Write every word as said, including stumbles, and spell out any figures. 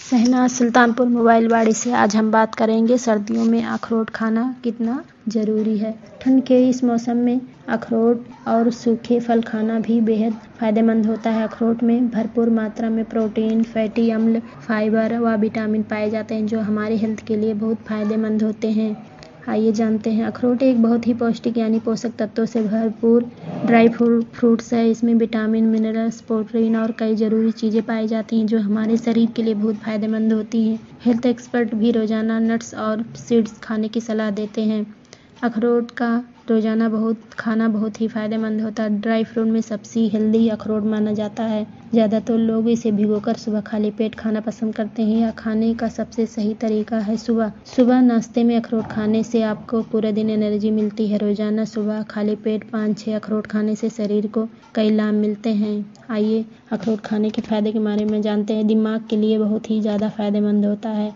Shehnaaz Sultanpur mobile वाड़ी से आज हम बात करेंगे सर्दियों में अखरोट खाना कितना ज़रूरी है। ठंड के इस मौसम में अखरोट और सूखे फल खाना भी बेहद फायदेमंद होता है। अखरोट में भरपूर मात्रा में प्रोटीन, फैटी अम्ल, फाइबर व विटामिन पाए जाते हैं जो हमारे हेल्थ के लिए बहुत फायदेमंद होते हैं। आइए जानते हैं। अखरोट एक बहुत ही पौष्टिक यानी पोषक तत्वों से भरपूर ड्राई फ्रूट्स है। इसमें विटामिन, मिनरल्स, प्रोटीन और कई ज़रूरी चीज़ें पाई जाती हैं जो हमारे शरीर के लिए बहुत फायदेमंद होती हैं। हेल्थ एक्सपर्ट भी रोज़ाना नट्स और सीड्स खाने की सलाह देते हैं। अखरोट का रोज़ाना बहुत खाना बहुत ही फायदेमंद होता है। ड्राई फ्रूट में सबसे हेल्दी अखरोट माना जाता है। ज़्यादातर लोग इसे भिगोकर सुबह खाली पेट खाना पसंद करते हैं। यह खाने का सबसे सही तरीका है सुबह सुबह नाश्ते में अखरोट खाने से आपको पूरे दिन एनर्जी मिलती है। रोज़ाना सुबह खाली पेट पाँच छः अखरोट खाने से शरीर को कई लाभ मिलते हैं। आइए अखरोट खाने के फायदे के बारे में जानते हैं। दिमाग के लिए बहुत ही ज़्यादा फायदेमंद होता है।